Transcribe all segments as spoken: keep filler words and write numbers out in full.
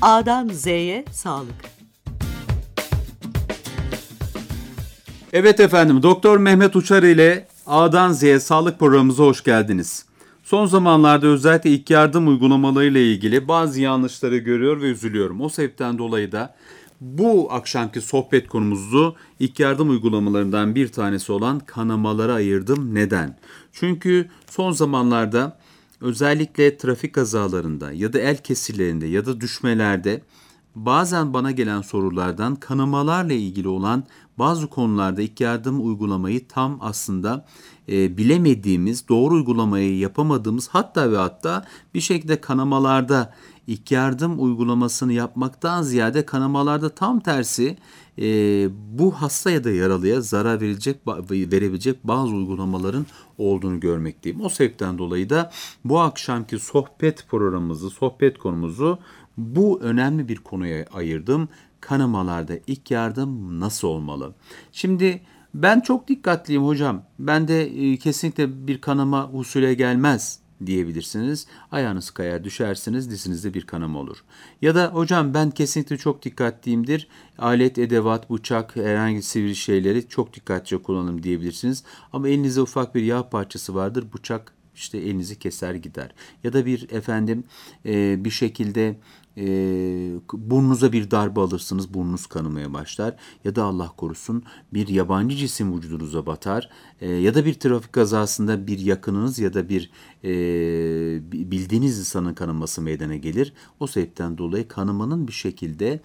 A'dan Z'ye sağlık. Evet efendim, Doktor Mehmet Uçar ile A'dan Z'ye sağlık programımıza hoş geldiniz. Son zamanlarda özellikle ilk yardım uygulamalarıyla ilgili bazı yanlışları görüyor ve üzülüyorum. O sebepten dolayı da bu akşamki sohbet konumuzu ilk yardım uygulamalarından bir tanesi olan kanamalara ayırdım. Neden? Çünkü son zamanlarda özellikle trafik kazalarında ya da el kesillerinde ya da düşmelerde bazen bana gelen sorulardan kanamalarla ilgili olan bazı konularda ilk yardım uygulamayı tam aslında e, bilemediğimiz, doğru uygulamayı yapamadığımız, hatta ve hatta bir şekilde kanamalarda ilk yardım uygulamasını yapmaktan ziyade kanamalarda tam tersi e, bu hasta ya da yaralıya zarar verecek, verebilecek bazı uygulamaların olduğunu görmekteyim. O sebepten dolayı da bu akşamki sohbet programımızı, sohbet konumuzu bu önemli bir konuya ayırdım. Kanamalarda ilk yardım nasıl olmalı? Şimdi ben çok dikkatliyim hocam. Ben de e, kesinlikle bir kanama usule gelmez diyebilirsiniz. Ayağınız kayar, düşersiniz, dizinizde bir kanama olur. Ya da hocam ben kesinlikle çok dikkatliyimdir. Alet, edevat, bıçak, herhangi sivri şeyleri çok dikkatlice kullanırım diyebilirsiniz. Ama elinizde ufak bir yağ parçası vardır. Bıçak işte elinizi keser gider. Ya da bir efendim e, bir şekilde e, burnunuza bir darbe alırsınız, burnunuz kanamaya başlar. Ya da Allah korusun bir yabancı cisim vücudunuza batar. E, ya da bir trafik kazasında bir yakınınız ya da bir e, bildiğiniz insanın kanaması meydana gelir. O sebepten dolayı kanamanın bir şekilde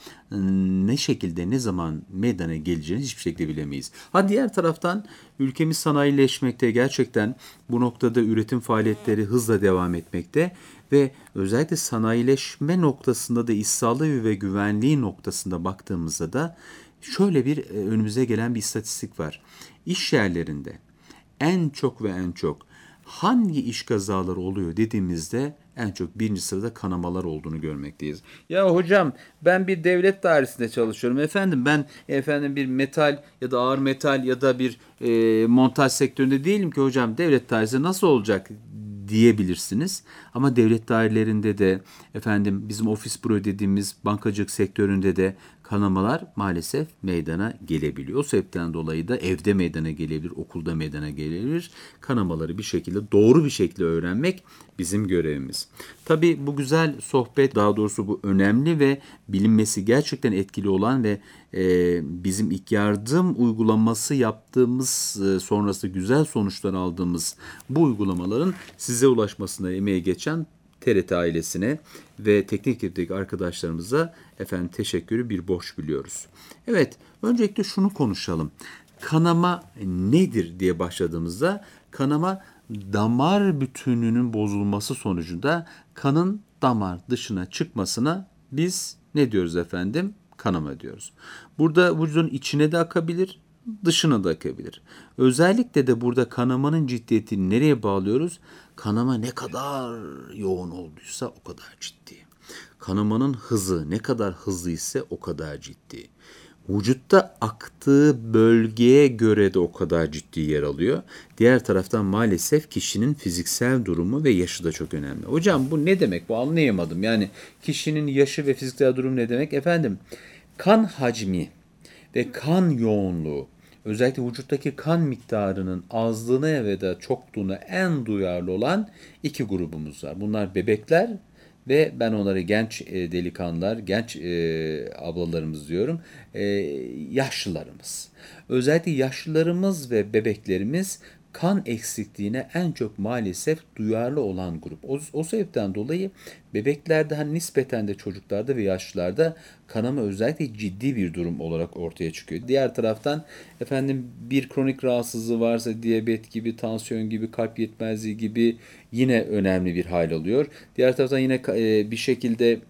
ne şekilde ne zaman meydana geleceğini hiçbir şekilde bilemeyiz. Ha diğer taraftan ülkemiz sanayileşmekte, gerçekten bu noktada üretim faaliyetleri hızla devam etmekte ve özellikle sanayileşme noktasında da iş sağlığı ve güvenliği noktasında baktığımızda da şöyle bir önümüze gelen bir istatistik var. İş yerlerinde en çok ve en çok hangi iş kazaları oluyor dediğimizde en çok birinci sırada kanamalar olduğunu görmekteyiz. Ya hocam ben bir devlet dairesinde çalışıyorum. Efendim ben efendim bir metal ya da ağır metal ya da bir e, montaj sektöründe değilim ki hocam. Devlet dairesi nasıl olacak diyebilirsiniz. Ama devlet dairelerinde de efendim bizim ofis büro dediğimiz bankacılık sektöründe de kanamalar maalesef meydana gelebiliyor. O sebepten dolayı da evde meydana gelebilir, okulda meydana gelebilir. Kanamaları bir şekilde doğru bir şekilde öğrenmek bizim görevimiz. Tabii bu güzel sohbet, daha doğrusu bu önemli ve bilinmesi gerçekten etkili olan ve e, bizim ilk yardım uygulaması yaptığımız e, sonrası güzel sonuçlar aldığımız bu uygulamaların size ulaşmasına emeği geçen T R T ailesine ve teknik ekipteki arkadaşlarımıza efendim teşekkürü bir borç biliyoruz. Evet, öncelikle şunu konuşalım. Kanama nedir diye başladığımızda kanama damar bütünlüğünün bozulması sonucunda kanın damar dışına çıkmasına biz ne diyoruz efendim? Kanama diyoruz. Burada vücudun içine de akabilir, dışına da akabilir. Özellikle de burada kanamanın ciddiyetini nereye bağlıyoruz? Kanama ne kadar yoğun olduysa o kadar ciddi. Kanamanın hızı ne kadar hızlı ise o kadar ciddi. Vücutta aktığı bölgeye göre de o kadar ciddi yer alıyor. Diğer taraftan maalesef kişinin fiziksel durumu ve yaşı da çok önemli. Hocam bu ne demek? Bu anlayamadım. Yani kişinin yaşı ve fiziksel durum ne demek? Efendim kan hacmi ve kan yoğunluğu, özellikle vücuttaki kan miktarının azlığına ve da çokluğuna en duyarlı olan iki grubumuz var. Bunlar bebekler ve ben onları genç e, delikanlılar, genç e, ablalarımız diyorum, e, yaşlılarımız. Özellikle yaşlılarımız ve bebeklerimiz kan eksikliğine en çok maalesef duyarlı olan grup. O, o sebepten dolayı bebeklerde hani nispeten de çocuklarda ve yaşlılarda kanama özellikle ciddi bir durum olarak ortaya çıkıyor. Diğer taraftan efendim bir kronik rahatsızlığı varsa diyabet gibi, tansiyon gibi, kalp yetmezliği gibi yine önemli bir hal alıyor. Diğer taraftan yine e, bir şekilde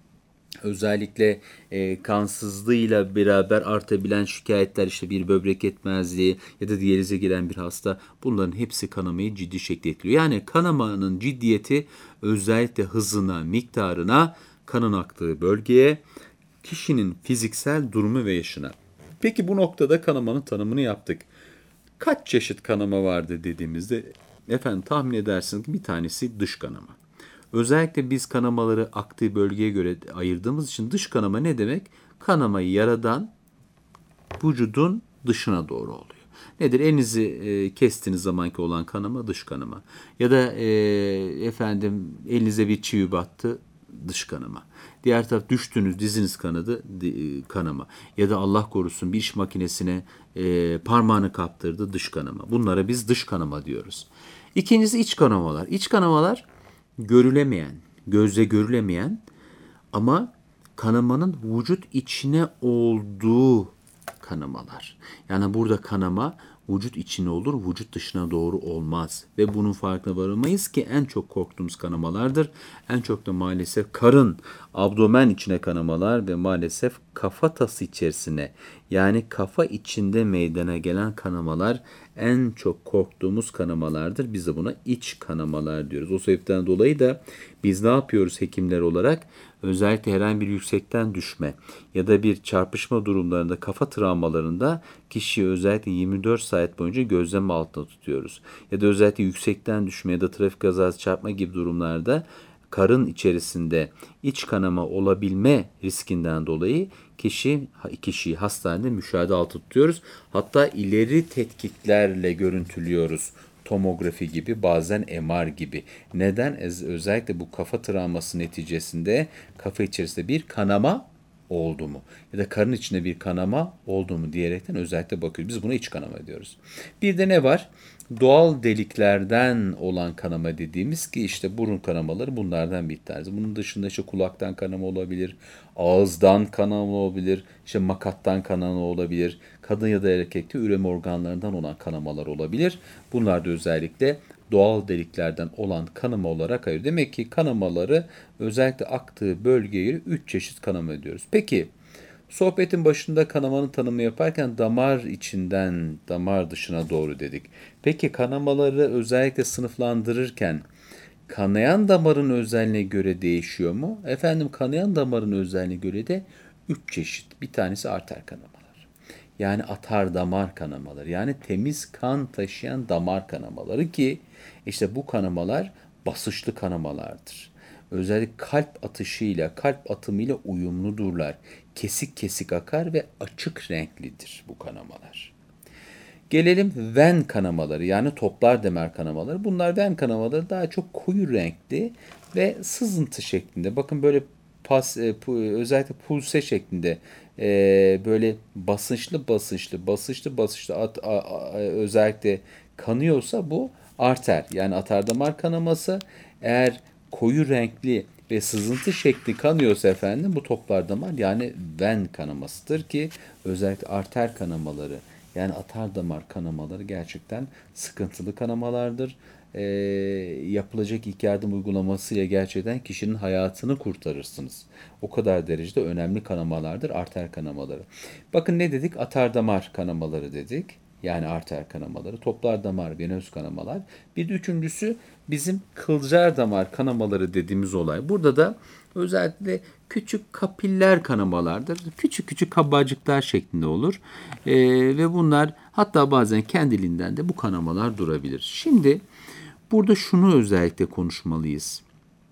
özellikle e, kansızlığıyla beraber artabilen şikayetler, işte bir böbrek yetmezliği ya da diyalize giren bir hasta, bunların hepsi kanamayı ciddi şekilde etkiliyor. Yani kanamanın ciddiyeti özellikle hızına, miktarına, kanın aktığı bölgeye, kişinin fiziksel durumu ve yaşına. Peki bu noktada kanamanın tanımını yaptık. Kaç çeşit kanama vardı dediğimizde efendim tahmin edersiniz ki bir tanesi dış kanama. Özellikle biz kanamaları aktığı bölgeye göre ayırdığımız için dış kanama ne demek? Kanamayı yaradan vücudun dışına doğru oluyor. Nedir? Elinizi e, kestiğiniz zamanki olan kanama dış kanama. Ya da e, efendim elinize bir çivi battı, dış kanama. Diğer taraf düştünüz, diziniz kanadı, di, kanama. Ya da Allah korusun bir iş makinesine e, parmağını kaptırdı, dış kanama. Bunlara biz dış kanama diyoruz. İkincisi iç kanamalar. İç kanamalar görülemeyen, gözle görülemeyen ama kanamanın vücut içine olduğu kanamalar. Yani burada kanama vücut içine olur, vücut dışına doğru olmaz. Ve bunun farkına varamayız ki en çok korktuğumuz kanamalardır. En çok da maalesef karın, abdomen içine kanamalar ve maalesef kafatası içerisine, yani kafa içinde meydana gelen kanamalar en çok korktuğumuz kanamalardır. Biz de buna iç kanamalar diyoruz. O sebepten dolayı da biz ne yapıyoruz hekimler olarak? Özellikle herhangi bir yüksekten düşme ya da bir çarpışma durumlarında, kafa travmalarında kişiyi özellikle yirmi dört saat boyunca gözlem altında tutuyoruz. Ya da özellikle yüksekten düşme ya da trafik kazası çarpma gibi durumlarda karın içerisinde iç kanama olabilme riskinden dolayı kişi kişiyi hastanede müşahede altında tutuyoruz. Hatta ileri tetkiklerle görüntülüyoruz. Tomografi gibi, bazen M R gibi. Neden? Özellikle bu kafa travması neticesinde kafa içerisinde bir kanama oldu mu? Ya da karın içinde bir kanama oldu mu diyerekten özellikle bakıyoruz. Biz buna iç kanama diyoruz. Bir de ne var? Doğal deliklerden olan kanama dediğimiz ki işte burun kanamaları bunlardan bir tanesi. Bunun dışında işte kulaktan kanama olabilir, ağızdan kanama olabilir, işte makattan kanama olabilir, kadın ya da erkekte üreme organlarından olan kanamalar olabilir. Bunlar da özellikle doğal deliklerden olan kanama olarak ayırıyor. Demek ki kanamaları özellikle aktığı bölgeye göre üç çeşit kanama ediyoruz. Peki sohbetin başında kanamanın tanımı yaparken damar içinden damar dışına doğru dedik. Peki kanamaları özellikle sınıflandırırken kanayan damarın özelliğine göre değişiyor mu? Efendim kanayan damarın özelliğine göre de üç çeşit. Bir tanesi arter kanamalar. Yani atar damar kanamaları. Yani temiz kan taşıyan damar kanamaları ki işte bu kanamalar basınçlı kanamalardır. Özellikle kalp atışıyla, kalp atımıyla uyumludurlar. Kesik kesik akar ve açık renklidir bu kanamalar. Gelelim ven kanamaları yani toplar damar kanamaları. Bunlar ven kanamaları daha çok koyu renkli ve sızıntı şeklinde. Bakın böyle pas, e, pu- özellikle pulse şeklinde e, böyle basınçlı basınçlı basınçlı basınçlı at, a, a, özellikle kanıyorsa bu arter yani atardamar kanaması. Eğer koyu renkli ve sızıntı şekli kanıyorsa efendim bu toplar damar yani ven kanamasıdır ki özellikle arter kanamaları yani atardamar kanamaları gerçekten sıkıntılı kanamalardır. Ee, yapılacak ilk yardım uygulamasıyla gerçekten kişinin hayatını kurtarırsınız. O kadar derecede önemli kanamalardır arter kanamaları. Bakın ne dedik? Atardamar kanamaları dedik. Yani arter kanamaları, toplar damar, venöz kanamalar. Bir de üçüncüsü bizim kılcal damar kanamaları dediğimiz olay. Burada da özellikle küçük kapiller kanamalardır. Küçük küçük kabarcıklar şeklinde olur. Ee, ve bunlar hatta bazen kendiliğinden de bu kanamalar durabilir. Şimdi burada şunu özellikle konuşmalıyız.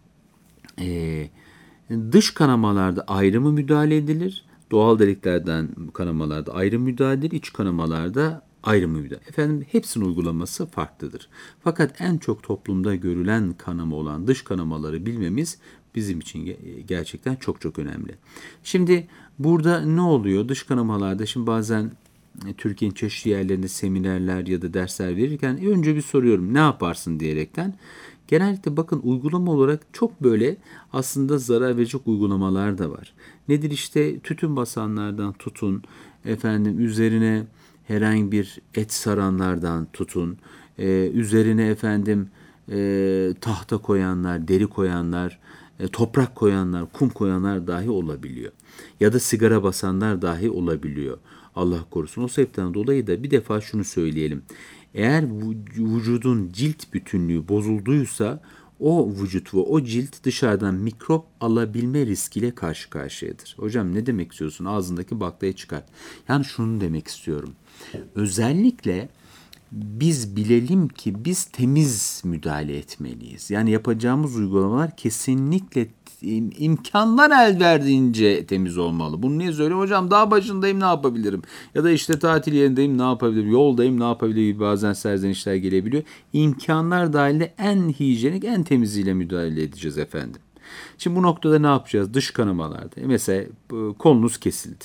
Ee, dış kanamalarda ayrı mı müdahale edilir? Doğal deliklerden kanamalarda ayrı müdahale edilir. İç kanamalarda ayrı müdahale. Efendim hepsinin uygulaması farklıdır. Fakat en çok toplumda görülen kanama olan dış kanamaları bilmemiz bizim için gerçekten çok çok önemli. Şimdi burada ne oluyor? Dış kanamalarda şimdi bazen Türkiye'nin çeşitli yerlerinde seminerler ya da dersler verirken önce bir soruyorum ne yaparsın diyerekten. Genellikle bakın uygulama olarak çok böyle aslında zarar verecek uygulamalar da var. Nedir işte tütün basanlardan tutun, efendim üzerine herhangi bir et saranlardan tutun, e, üzerine efendim e, tahta koyanlar, deri koyanlar, e, toprak koyanlar, kum koyanlar dahi olabiliyor. Ya da sigara basanlar dahi olabiliyor. Allah korusun. O sebepten dolayı da bir defa şunu söyleyelim. Eğer vücudun cilt bütünlüğü bozulduysa o vücut ve o cilt dışarıdan mikrop alabilme riskiyle karşı karşıyadır. Hocam ne demek istiyorsun? Ağzındaki baklayı çıkart. Yani şunu demek istiyorum. Özellikle biz bilelim ki biz temiz müdahale etmeliyiz. Yani yapacağımız uygulamalar kesinlikle im- imkanlar el verdiğince temiz olmalı. Bunu niye söylüyorum? Hocam dağ başındayım, ne yapabilirim? Ya da işte tatil yerindeyim, ne yapabilirim? Yoldayım, ne yapabilirim? Bazen serzenişler gelebiliyor. İmkanlar dahilinde en hijyenik, en temiziyle müdahale edeceğiz efendim. Şimdi bu noktada ne yapacağız? Dış kanamalarda. Mesela e, kolunuz kesildi.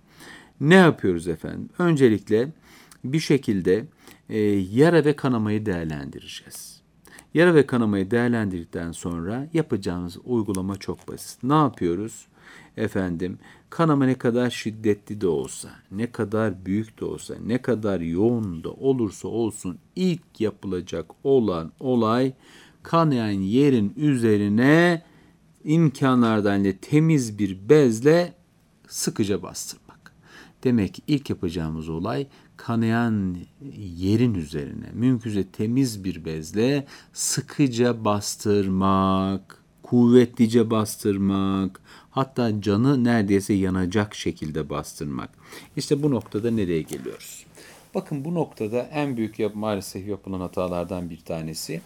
Ne yapıyoruz efendim? Öncelikle bir şekilde e, yara ve kanamayı değerlendireceğiz. Yara ve kanamayı değerlendirdikten sonra yapacağımız uygulama çok basit. Ne yapıyoruz? Efendim, kanama ne kadar şiddetli de olsa, ne kadar büyük de olsa, ne kadar yoğun da olursa olsun ilk yapılacak olan olay kanayan yerin üzerine imkanlardan ile temiz bir bezle sıkıca bastırmak. Demek ki ilk yapacağımız olay kanayan yerin üzerine mümkünse temiz bir bezle sıkıca bastırmak, kuvvetlice bastırmak, hatta canı neredeyse yanacak şekilde bastırmak. İşte bu noktada nereye geliyoruz? Bakın bu noktada en büyük yap maalesef yapılan hatalardan bir tanesi.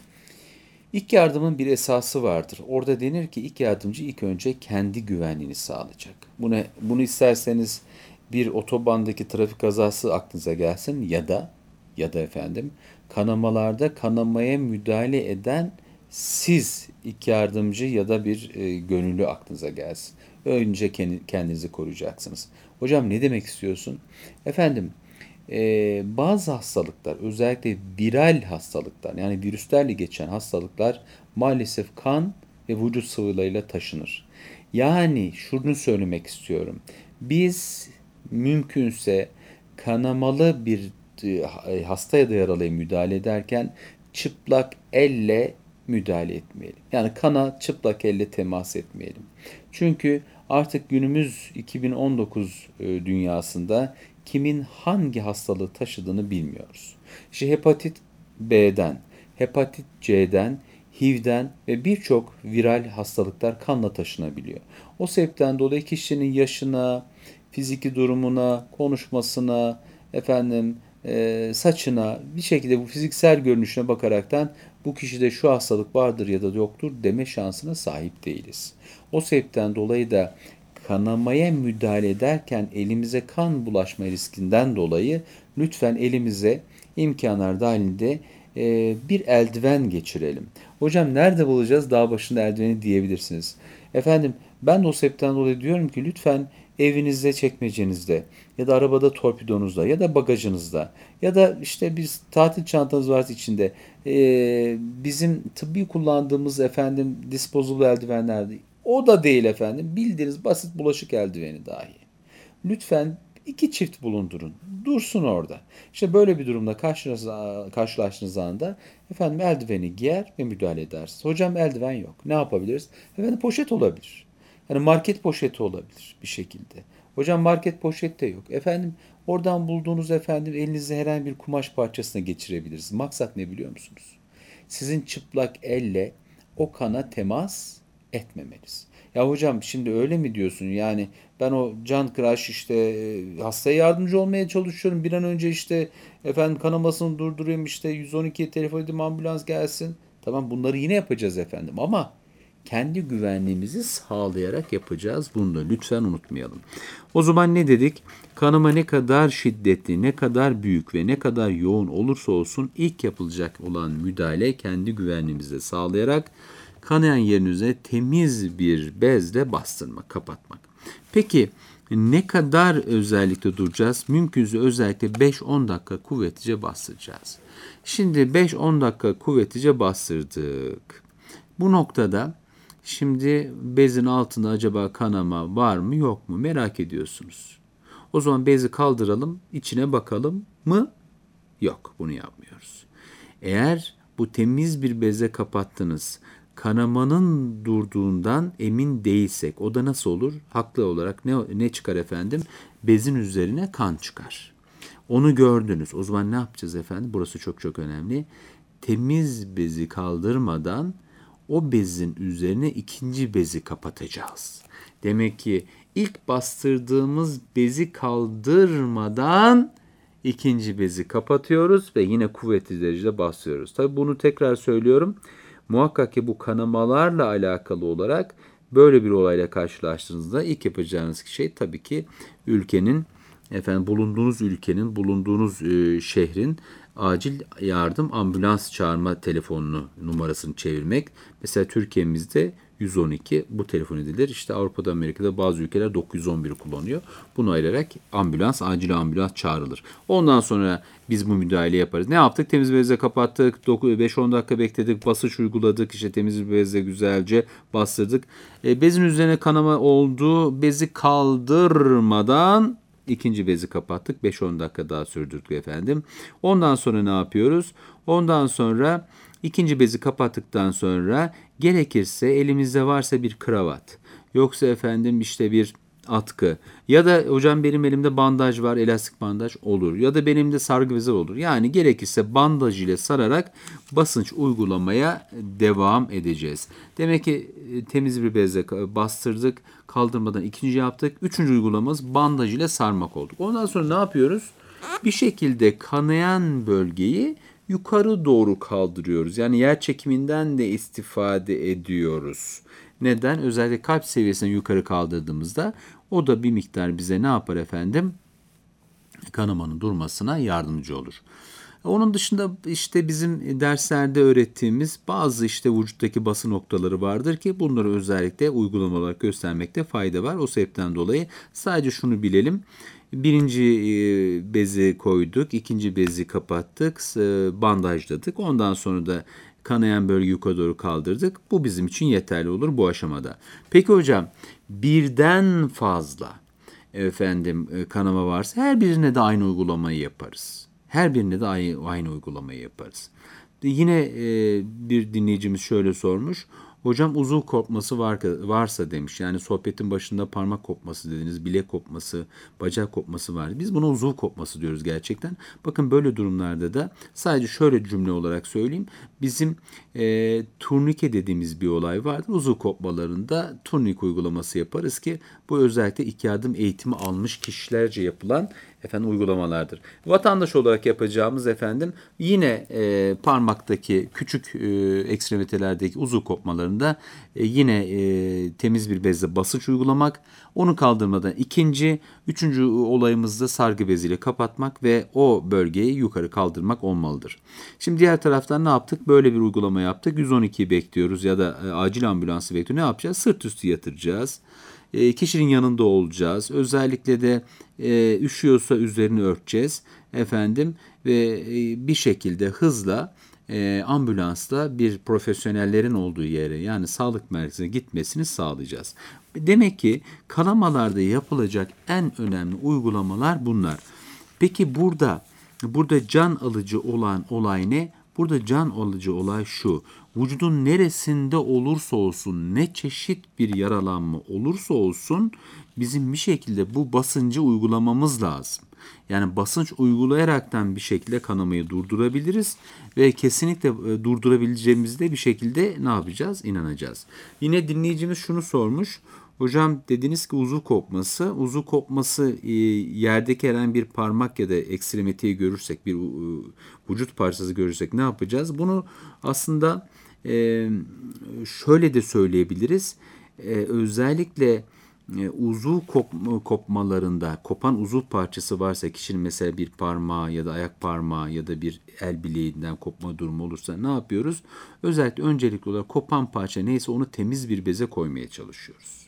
İlk yardımın bir esası vardır. Orada denir ki ilk yardımcı ilk önce kendi güvenliğini sağlayacak. Bunu, bunu isterseniz bir otobandaki trafik kazası aklınıza gelsin ya da ya da efendim kanamalarda kanamaya müdahale eden siz ilk yardımcı ya da bir e, gönüllü aklınıza gelsin. Önce kendi, kendinizi koruyacaksınız. Hocam ne demek istiyorsun? Efendim ee, bazı hastalıklar, özellikle viral hastalıklar, yani virüslerle geçen hastalıklar maalesef kan ve vücut sıvılarıyla taşınır. Yani şunu söylemek istiyorum. Biz mümkünse kanamalı bir e, hasta ya da yaralıya müdahale ederken çıplak elle müdahale etmeyelim. Yani kana çıplak elle temas etmeyelim. Çünkü artık günümüz iki bin on dokuz e, dünyasında kimin hangi hastalığı taşıdığını bilmiyoruz. İşte hepatit B'den, hepatit C'den, H I V'den ve birçok viral hastalıklar kanla taşınabiliyor. O sebepten dolayı kişinin yaşına, fiziki durumuna, konuşmasına, efendim e, saçına bir şekilde bu fiziksel görünüşüne bakaraktan bu kişide şu hastalık vardır ya da yoktur deme şansına sahip değiliz. O sebepten dolayı da kanamaya müdahale ederken elimize kan bulaşma riskinden dolayı lütfen elimize imkanlar dahilinde e, bir eldiven geçirelim. Hocam nerede bulacağız dağ başında eldiveni diyebilirsiniz. Efendim ben de o sebepten dolayı diyorum ki lütfen evinizde, çekmecenizde ya da arabada torpidonuzda ya da bagajınızda ya da işte bir tatil çantanız varsa içinde e, bizim tıbbi kullandığımız efendim disposable eldivenler o da değil efendim. Bildiğiniz basit bulaşık eldiveni dahi. Lütfen iki çift bulundurun. Dursun orada. İşte böyle bir durumda karşılaştığınız anda efendim eldiveni giyer ve müdahale edersiniz. Hocam eldiven yok. Ne yapabiliriz? Efendim poşet olabilir. Yani market poşeti olabilir bir şekilde. Hocam market poşette yok. Efendim oradan bulduğunuz efendim elinizde herhangi bir kumaş parçasına geçirebiliriz. Maksat ne biliyor musunuz? Sizin çıplak elle o kana temas etmemeliyiz. Ya hocam şimdi öyle mi diyorsun? Yani ben o can kıraş işte e, hastaya yardımcı olmaya çalışıyorum. Bir an önce işte efendim kanamasını durdurayım işte yüz on ikiye telefon edeyim ambulans gelsin. Tamam bunları yine yapacağız efendim ama kendi güvenliğimizi sağlayarak yapacağız. Bunu da lütfen unutmayalım. O zaman ne dedik? Kanama ne kadar şiddetli, ne kadar büyük ve ne kadar yoğun olursa olsun ilk yapılacak olan müdahale kendi güvenliğimizi sağlayarak kanayan yerin üzerine temiz bir bezle bastırmak, kapatmak. Peki ne kadar özellikle duracağız? Mümkünse özellikle beş on dakika kuvvetlice bastıracağız. Şimdi beş on dakika kuvvetlice bastırdık. Bu noktada şimdi bezin altında acaba kanama var mı yok mu merak ediyorsunuz. O zaman bezi kaldıralım, içine bakalım mı? Yok, bunu yapmıyoruz. Eğer bu temiz bir beze kapattınız, kanamanın durduğundan emin değilsek, o da nasıl olur? Haklı olarak ne, ne çıkar efendim? Bezin üzerine kan çıkar. Onu gördünüz. O zaman ne yapacağız efendim? Burası çok çok önemli. Temiz bezi kaldırmadan o bezin üzerine ikinci bezi kapatacağız. Demek ki ilk bastırdığımız bezi kaldırmadan ikinci bezi kapatıyoruz ve yine kuvvetli derecede bastırıyoruz. Tabii bunu tekrar söylüyorum. Muhakkak ki bu kanamalarla alakalı olarak böyle bir olayla karşılaştığınızda ilk yapacağınız şey tabii ki ülkenin, efendim bulunduğunuz ülkenin, bulunduğunuz e, şehrin acil yardım ambulans çağırma telefonunu numarasını çevirmek. Mesela Türkiye'mizde yüz on iki bu telefon edilir. İşte Avrupa'da, Amerika'da bazı ülkeler dokuz yüz on bir kullanıyor. Bunu ayırarak ambulans, acil ambulans çağrılır. Ondan sonra biz bu müdahale yaparız. Ne yaptık? Temiz bezle kapattık. beş on dakika bekledik. Basınç uyguladık. İşte temiz bezle güzelce bastırdık. E, bezin üzerine kanama oldu. Bezi kaldırmadan ikinci bezi kapattık. beş on dakika daha sürdürdük efendim. Ondan sonra ne yapıyoruz? Ondan sonra ikinci bezi kapattıktan sonra gerekirse elimizde varsa bir kravat, yoksa efendim işte bir atkı ya da hocam benim elimde bandaj var, elastik bandaj olur ya da benim de sargı bezi olur. Yani gerekirse bandaj ile sararak basınç uygulamaya devam edeceğiz. Demek ki temiz bir bezle bastırdık, kaldırmadan ikinci yaptık. Üçüncü uygulamamız bandaj ile sarmak oldu. Ondan sonra ne yapıyoruz? Bir şekilde kanayan bölgeyi yukarı doğru kaldırıyoruz. Yani yer çekiminden de istifade ediyoruz. Neden? Özellikle kalp seviyesini yukarı kaldırdığımızda o da bir miktar bize ne yapar efendim? Kanamanın durmasına yardımcı olur. Onun dışında işte bizim derslerde öğrettiğimiz bazı işte vücuttaki bası noktaları vardır ki bunları özellikle uygulama olarak göstermekte fayda var. O sebepten dolayı sadece şunu bilelim. Birinci bezi koyduk, ikinci bezi kapattık, bandajladık. Ondan sonra da kanayan bölgeyi yukarı doğru kaldırdık. Bu bizim için yeterli olur bu aşamada. Peki hocam, birden fazla efendim kanama varsa her birine de aynı uygulamayı yaparız. Her birine de aynı, aynı uygulamayı yaparız. Yine e, bir dinleyicimiz şöyle sormuş. Hocam uzuv kopması var, varsa demiş. Yani sohbetin başında parmak kopması dediniz, bilek kopması, bacak kopması var. Biz buna uzuv kopması diyoruz gerçekten. Bakın böyle durumlarda da sadece şöyle cümle olarak söyleyeyim. Bizim e, turnike dediğimiz bir olay vardır. Uzuv kopmalarında turnik uygulaması yaparız ki bu özellikle ilk yardım eğitimi almış kişilerce yapılan efendim uygulamalardır. Vatandaş olarak yapacağımız efendim yine e, parmaktaki küçük e, ekstremitelerdeki uzuv kopmalarında e, yine e, temiz bir bezle basınç uygulamak, onu kaldırmadan ikinci, üçüncü olayımızda sargı beziyle kapatmak ve o bölgeyi yukarı kaldırmak olmalıdır. Şimdi diğer taraftan ne yaptık? Böyle bir uygulama yaptık. yüz on ikiyi bekliyoruz ya da e, acil ambulansı bekliyoruz. Ne yapacağız? Sırt üstü yatıracağız. E, kişinin yanında olacağız. Özellikle de e, üşüyorsa üzerini örteceğiz efendim ve e, bir şekilde hızla e, ambulansla bir profesyonellerin olduğu yere, yani sağlık merkezine gitmesini sağlayacağız. Demek ki kanamalarda yapılacak en önemli uygulamalar bunlar. Peki burada burada can alıcı olan olay ne? Burada can alıcı olay şu: vücudun neresinde olursa olsun, ne çeşit bir yaralanma olursa olsun bizim bir şekilde bu basıncı uygulamamız lazım. Yani basınç uygulayaraktan bir şekilde kanamayı durdurabiliriz ve kesinlikle durdurabileceğimizi de bir şekilde ne yapacağız? İnanacağız. Yine dinleyicimiz şunu sormuş. Hocam dediniz ki uzuv kopması, uzuv kopması e, yerdeki herhangi bir parmak ya da ekstremiteyi görürsek, bir e, vücut parçası görürsek ne yapacağız? Bunu aslında e, şöyle de söyleyebiliriz. E, özellikle e, uzuv kop, kopmalarında kopan uzuv parçası varsa, kişinin mesela bir parmağı ya da ayak parmağı ya da bir el bileğinden kopma durumu olursa ne yapıyoruz? Özellikle öncelikli olarak kopan parça neyse onu temiz bir beze koymaya çalışıyoruz.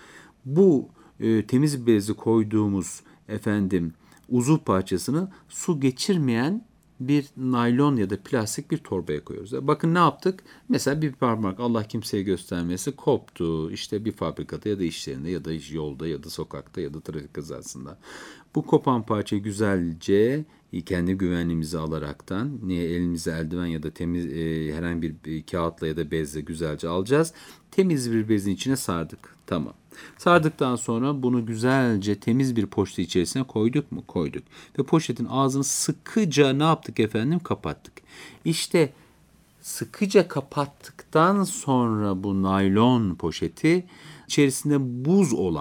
Bu e, temiz bezi koyduğumuz efendim uzuv parçasını su geçirmeyen bir naylon ya da plastik bir torbaya koyuyoruz. Bakın ne yaptık? Mesela bir parmak, Allah kimseye göstermesi, koptu. İşte bir fabrikada ya da iş yerinde ya da yolda ya da sokakta ya da trafik kazasında. Bu kopan parçayı güzelce kendi güvenliğimizi alaraktan, niye elimize eldiven ya da temiz e, herhangi bir, bir kağıtla ya da bezle güzelce alacağız. Temiz bir bezin içine sardık. Tamam. Sardıktan sonra bunu güzelce temiz bir poşet içerisine koyduk mu? Koyduk. Ve poşetin ağzını sıkıca ne yaptık efendim? Kapattık. İşte sıkıca kapattıktan sonra bu naylon poşeti içerisinde buz olan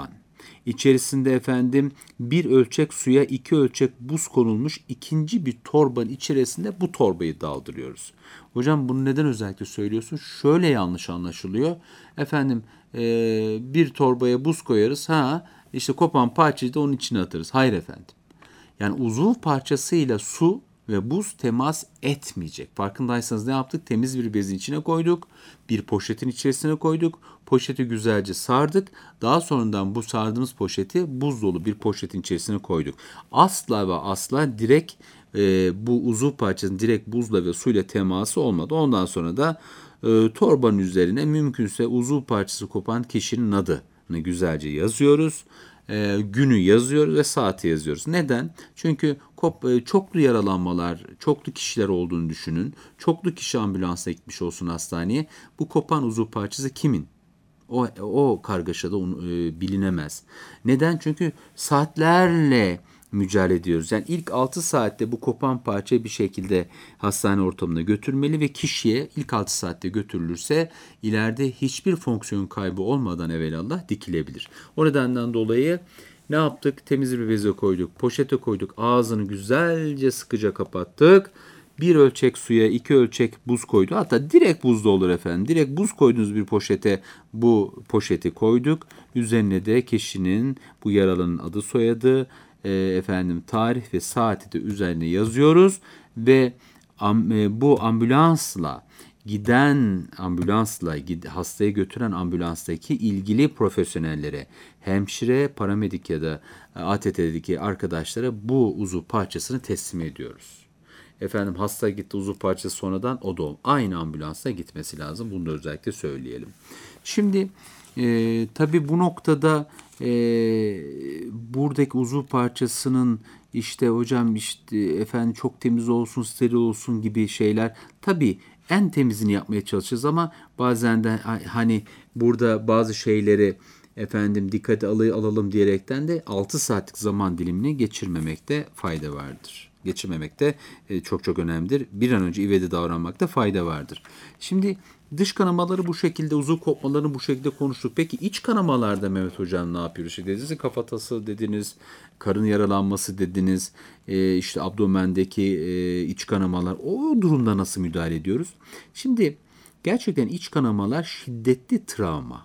İçerisinde efendim bir ölçek suya iki ölçek buz konulmuş ikinci bir torbanın içerisinde bu torbayı daldırıyoruz. Hocam bunu neden özellikle söylüyorsun? Şöyle yanlış anlaşılıyor. Efendim eee, bir torbaya buz koyarız. Ha işte kopan parçayı da onun içine atarız. Hayır efendim. Yani uzuv parçasıyla su ve buz temas etmeyecek. Farkındaysanız ne yaptık? Temiz bir bezin içine koyduk. Bir poşetin içerisine koyduk. Poşeti güzelce sardık. Daha sonradan bu sardığımız poşeti buz dolu bir poşetin içerisine koyduk. Asla ve asla direkt e, bu uzuv parçasının direkt buzla ve suyla teması olmadı. Ondan sonra da e, torbanın üzerine mümkünse uzuv parçası kopan kişinin adını güzelce yazıyoruz. E, günü yazıyoruz ve saati yazıyoruz. Neden? Çünkü kop, e, çoklu yaralanmalar, çoklu kişiler olduğunu düşünün. Çoklu kişi ambulansa gitmiş olsun hastaneye. Bu kopan uzuv parçası kimin? O, o kargaşada onu, e, bilinemez. Neden? Çünkü saatlerle mücadele ediyoruz. Yani ilk altı saatte bu kopan parçayı bir şekilde hastane ortamına götürmeli ve kişiye ilk altı saatte götürülürse ileride hiçbir fonksiyon kaybı olmadan evvelallah dikilebilir. O nedenden dolayı ne yaptık? Temiz bir beze koyduk, poşete koyduk, ağzını güzelce sıkıca kapattık. Bir ölçek suya iki ölçek buz koydu. Hatta direkt buzda olur efendim. Direkt buz koyduğunuz bir poşete bu poşeti koyduk. Üzerine de kişinin bu yaralının adı soyadı, e, efendim tarih ve saati de üzerine yazıyoruz ve am, e, bu ambulansla giden ambulansla gid, hastayı götüren ambulanstaki ilgili profesyonellere, hemşire, paramedik ya da A T T'deki arkadaşlara bu uzuv parçasını teslim ediyoruz. Efendim hasta gitti uzuv parçası sonradan o da aynı ambulansla gitmesi lazım. Bunu da özellikle söyleyelim. Şimdi e, tabii bu noktada e, buradaki uzuv parçasının işte hocam işte efendim çok temiz olsun, steril olsun gibi şeyler tabii en temizini yapmaya çalışacağız ama bazen de hani burada bazı şeyleri efendim dikkate alalım diyerekten de altı saatlik zaman dilimini geçirmemekte fayda vardır. Geçirmemekte çok çok önemlidir. Bir an önce ivedi davranmakta fayda vardır. Şimdi dış kanamaları bu şekilde, uzuv kopmalarını bu şekilde konuştuk. Peki iç kanamalarda Mehmet Hocam ne yapıyoruz? İşte dediniz kafatası dediniz, karın yaralanması dediniz, işte abdomendeki iç kanamalar. O durumda nasıl müdahale ediyoruz? Şimdi gerçekten iç kanamalar şiddetli travma,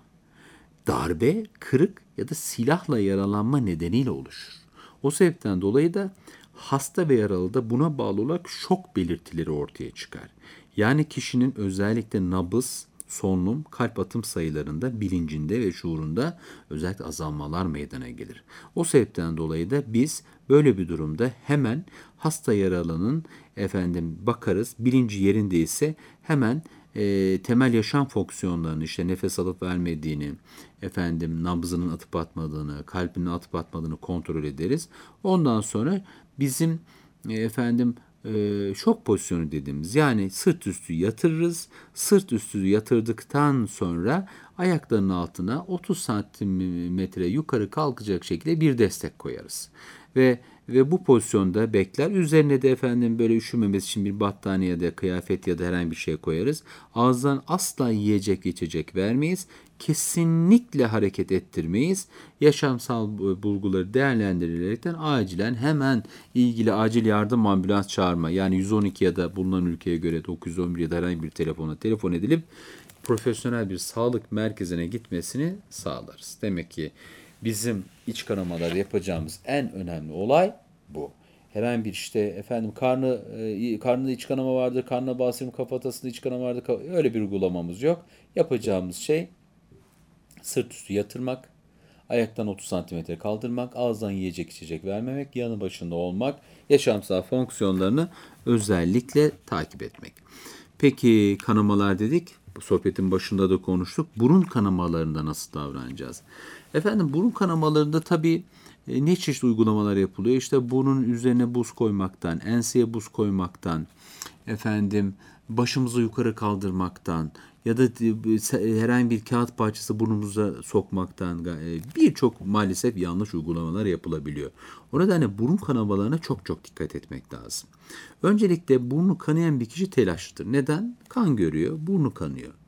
darbe, kırık ya da silahla yaralanma nedeniyle oluşur. O sebepten dolayı da hasta ve yaralıda buna bağlı olarak şok belirtileri ortaya çıkar. Yani kişinin özellikle nabız, solunum, kalp atım sayılarında, bilincinde ve şuurunda özellikle azalmalar meydana gelir. O sebepten dolayı da biz böyle bir durumda hemen hasta yaralının efendim bakarız, bilinci yerindeyse hemen e, temel yaşam fonksiyonlarını işte nefes alıp vermediğini, efendim nabzının atıp atmadığını, kalbinin atıp atmadığını kontrol ederiz. Ondan sonra bizim e, efendim e, şok pozisyonu dediğimiz yani sırt üstü yatırırız. Sırt üstü yatırdıktan sonra ayaklarının altına otuz santimetre yukarı kalkacak şekilde bir destek koyarız. Ve ve bu pozisyonda bekler. Üzerine de efendim böyle üşümemesi için bir battaniye ya da kıyafet ya da herhangi bir şey koyarız. Ağızdan asla yiyecek içecek vermeyiz. Kesinlikle hareket ettirmeyiz. Yaşamsal bulguları değerlendirilerekten acilen hemen ilgili acil yardım ambulans çağırma. Yani yüz on iki ya da bulunan ülkeye göre dokuz yüz on bir ya da herhangi bir telefona telefon edilip profesyonel bir sağlık merkezine gitmesini sağlarız. Demek ki bizim iç kanamalar yapacağımız en önemli olay bu. Herhangi bir işte efendim karnı e, karnında iç kanama vardır, karnına bastırım kafatasında iç kanama vardır. Öyle bir uygulamamız yok. Yapacağımız şey sırt üstü yatırmak, ayaktan otuz santimetre kaldırmak, ağızdan yiyecek içecek vermemek, yanı başında olmak, yaşamsal fonksiyonlarını özellikle takip etmek. Peki kanamalar dedik. Bu sohbetin başında da konuştuk. Burun kanamalarında nasıl davranacağız? Efendim burun kanamalarında tabii e, ne çeşit uygulamalar yapılıyor? İşte burnun üzerine buz koymaktan, enseye buz koymaktan, efendim başımızı yukarı kaldırmaktan ya da herhangi bir kağıt parçası burnumuza sokmaktan birçok maalesef yanlış uygulamalar yapılabiliyor. O nedenle burun kanamalarına çok çok dikkat etmek lazım. Öncelikle burnu kanayan bir kişi telaşlıdır. Neden? Kan görüyor, burnu kanıyor.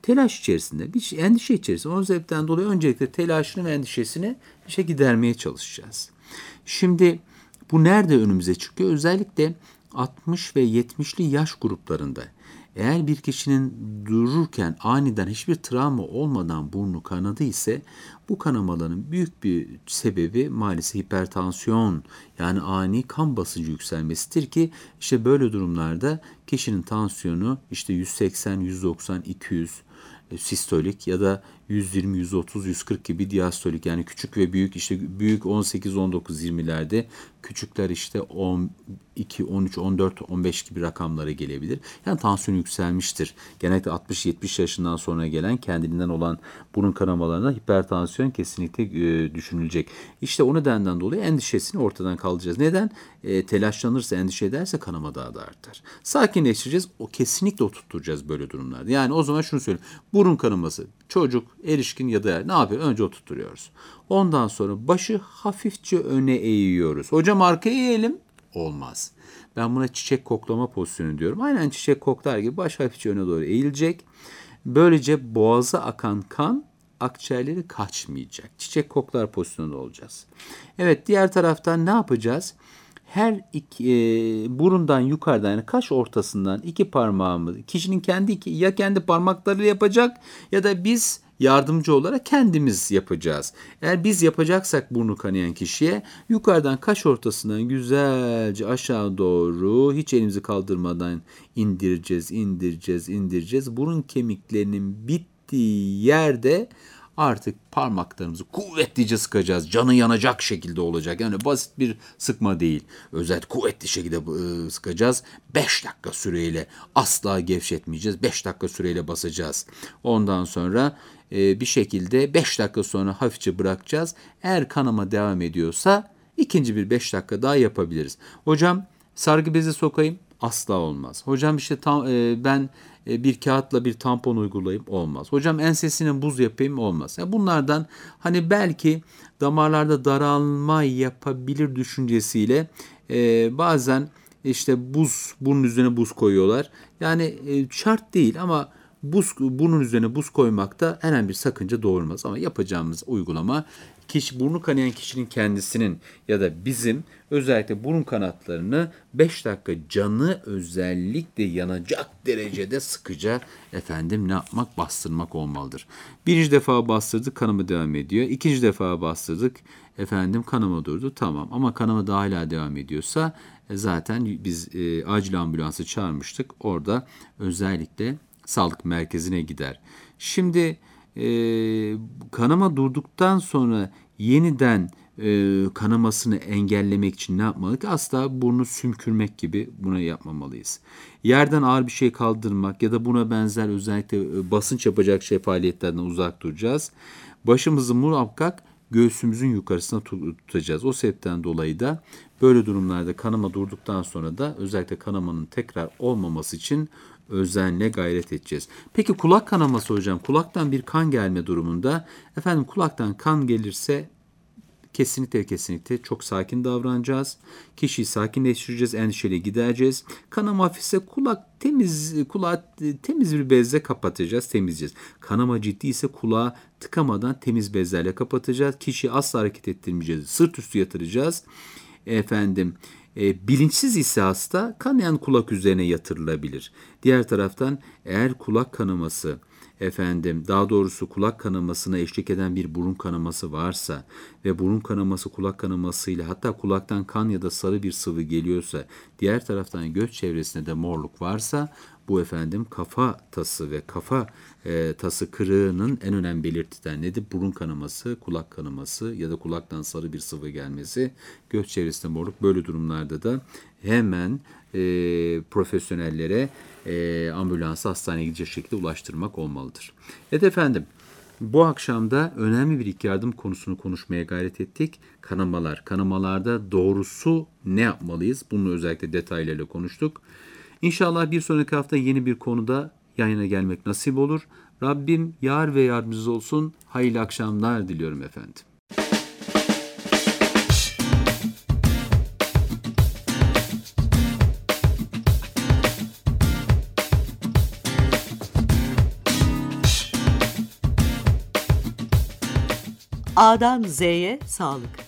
telaş içerisinde, bir şey- endişe içerisinde. O sebepten dolayı öncelikle telaşını ve endişesini bir şey gidermeye çalışacağız. Şimdi bu nerede önümüze çıkıyor? Özellikle altmış ve yetmişli yaş gruplarında. Eğer bir kişinin dururken aniden hiçbir travma olmadan burnu kanadı ise bu kanamaların büyük bir sebebi maalesef hipertansiyon, yani ani kan basıncı yükselmesidir ki işte böyle durumlarda kişinin tansiyonu işte yüz seksen, yüz doksan, iki yüz sistolik ya da yüz yirmi, yüz otuz, yüz kırk gibi diastolik, yani küçük ve büyük, işte büyük on sekiz, on dokuz, yirmilerde, küçükler işte on iki, on üç, on dört, on beş gibi rakamlara gelebilir. Yani tansiyon yükselmiştir. Genellikle altmış yetmiş yaşından sonra gelen kendiliğinden olan burun kanamalarında hipertansiyon kesinlikle e, düşünülecek. İşte o nedenden dolayı endişesini ortadan kaldıracağız. Neden? E, telaşlanırsa, endişe ederse kanama daha da artar. Sakinleştireceğiz. O kesinlikle oturtturacağız böyle durumlarda. Yani o zaman şunu söyleyeyim. Burun kanaması, çocuk, erişkin ya da ne yapıyor? Önce oturtturuyoruz. Ondan sonra başı hafifçe öne eğiyoruz. Hocam arkaya eğelim. Olmaz. Ben buna çiçek koklama pozisyonu diyorum. Aynen çiçek koklar gibi baş hafifçe öne doğru eğilecek. Böylece boğaza akan kan akciğerleri kaçmayacak. Çiçek koklar pozisyonunda olacağız. Evet, diğer taraftan ne yapacağız? Her iki, e, burundan yukarıdan, yani kaş ortasından iki parmağımı kişinin kendi iki, ya kendi parmaklarıyla yapacak ya da biz yardımcı olarak kendimiz yapacağız. Eğer biz yapacaksak burnu kanayan kişiye yukarıdan kaş ortasından güzelce aşağı doğru hiç elimizi kaldırmadan indireceğiz, indireceğiz, indireceğiz. Burun kemiklerinin bittiği yerde artık parmaklarımızı kuvvetlice sıkacağız. Canı yanacak şekilde olacak. Yani basit bir sıkma değil. Özel kuvvetli şekilde sıkacağız. beş dakika süreyle asla gevşetmeyeceğiz. beş dakika süreyle basacağız. Ondan sonra bir şekilde beş dakika sonra hafifçe bırakacağız. Eğer kanama devam ediyorsa ikinci bir beş dakika daha yapabiliriz. Hocam sargı bezi sokayım. Asla olmaz. Hocam işte tam, e, ben e, bir kağıtla bir tampon uygulayayım, olmaz. Hocam ensesine buz yapayım, olmaz. Yani bunlardan hani belki damarlarda daralma yapabilir düşüncesiyle e, bazen işte buz, bunun üzerine buz koyuyorlar. Yani e, şart değil ama buz, bunun üzerine buz koymakta herhangi bir sakınca doğurmaz. Ama yapacağımız uygulama kişi, burnu kanayan kişinin kendisinin ya da bizim özellikle burun kanatlarını beş dakika canı özellikle yanacak derecede sıkıca efendim ne yapmak? Bastırmak olmalıdır. Birinci defa bastırdık, kanama devam ediyor. İkinci defa bastırdık, efendim kanama durdu. Tamam, ama kanama da hala devam ediyorsa e, zaten biz e, acil ambulansı çağırmıştık. Orada özellikle sağlık merkezine gider. Şimdi e, kanama durduktan sonra yeniden e, kanamasını engellemek için ne yapmalıyız? Asla burnu sümkürmek gibi bunu yapmamalıyız. Yerden ağır bir şey kaldırmak ya da buna benzer özellikle e, basınç yapacak şey faaliyetlerden uzak duracağız. Başımızı muhakkak göğsümüzün yukarısına tutacağız. O sebepten dolayı da böyle durumlarda kanama durduktan sonra da özellikle kanamanın tekrar olmaması için özenle gayret edeceğiz. Peki kulak kanaması hocam, kulaktan bir kan gelme durumunda, efendim kulaktan kan gelirse kesinlikle kesinlikle çok sakin davranacağız. Kişiyi sakinleştireceğiz, endişeli gidereceğiz. Kanama hafifse kulak temiz, kulağı temiz bir bezle kapatacağız, temizleyeceğiz. Kanama ciddi ise kulağı tıkamadan temiz bezlerle kapatacağız. Kişiyi asla hareket ettirmeyeceğiz. Sırt üstü yatıracağız. Efendim E, bilinçsiz ise hasta kanayan kulak üzerine yatırılabilir. Diğer taraftan eğer kulak kanaması, efendim daha doğrusu kulak kanamasına eşlik eden bir burun kanaması varsa ve burun kanaması kulak kanamasıyla, hatta kulaktan kan ya da sarı bir sıvı geliyorsa, diğer taraftan göz çevresinde de morluk varsa, bu efendim kafa tası ve kafa e, tası kırığının en önemli belirtiden nedir? Burun kanaması, kulak kanaması ya da kulaktan sarı bir sıvı gelmesi, göz çevresinde morluk. Böyle durumlarda da hemen e, profesyonellere e, ambulansa, hastaneye gidecek şekilde ulaştırmak olmalıdır. Evet efendim, bu akşam da önemli bir ilk yardım konusunu konuşmaya gayret ettik. Kanamalar. Kanamalarda doğrusu ne yapmalıyız? Bunu özellikle detaylarıyla konuştuk. İnşallah bir sonraki hafta yeni bir konuda yayına gelmek nasip olur. Rabbim yar ve yardımcınız olsun. Hayırlı akşamlar diliyorum efendim. A'dan Z'ye sağlık.